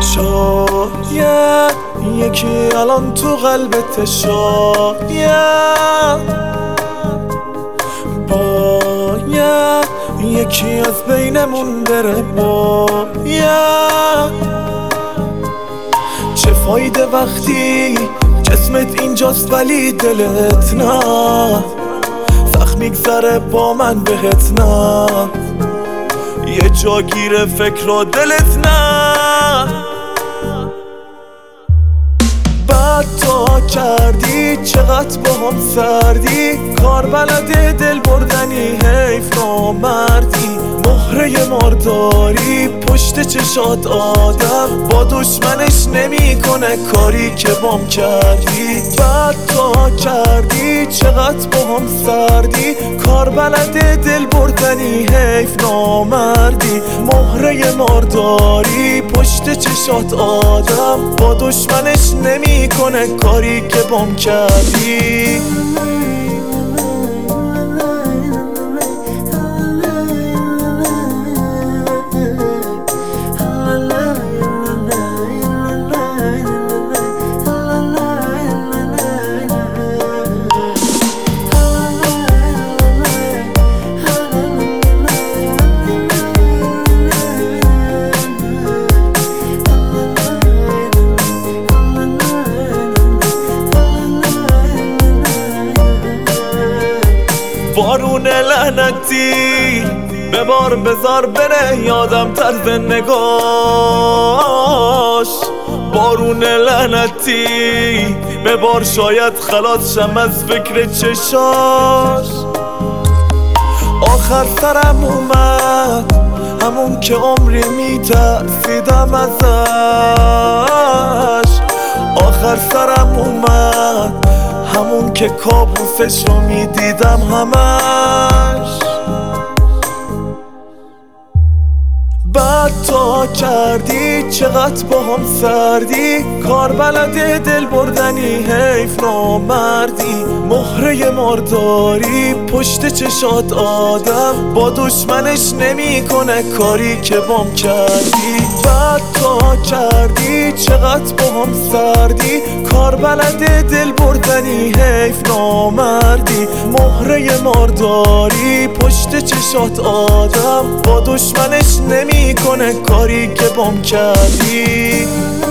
شاید یکی الان تو قلبت شاید باید یکی از بینمون بره باید چه فایده وقتی جسمت اینجاست ولی دلت نه سخت میگذره با من بهت نه یه جا گیره فکر و دلت نه بعد تا کردی چقدر با هم سردی کار بلده دل بردنی حیف نامردی مهره مارداری پشت چشات آدم با دشمنش نمیکنه کاری که بام کردی بعد تا کردی چقدر با هم سردی کار بلده دل بردنی حیف نامردی مهره مارداری پشت چشات آدم با دشمنش نمیکنه کاری که بام کردی بارون لعنتی ببار بذار بره یادم طرز نگاش بارون لعنتی ببار شاید خلاص شم از فکر چشاش آخر سرم اومد همون که عمری میترسیدم ازش آخر سرم اومد همون که کابوسش رو میدیدم همش بعد تا کردی چقدر با هم سردی کار بلده دل بردنی حیف نامردی مهره مارداری پشت چشات آدم با دشمنش نمیکنه کاری که بام کردی بعد تا کردی چقدر با هم سردی کار بلده دل بردنی حیف نامردی مهره مارداری پشت چشات آدم با دشمنش نمیکنه کاری که بام کردی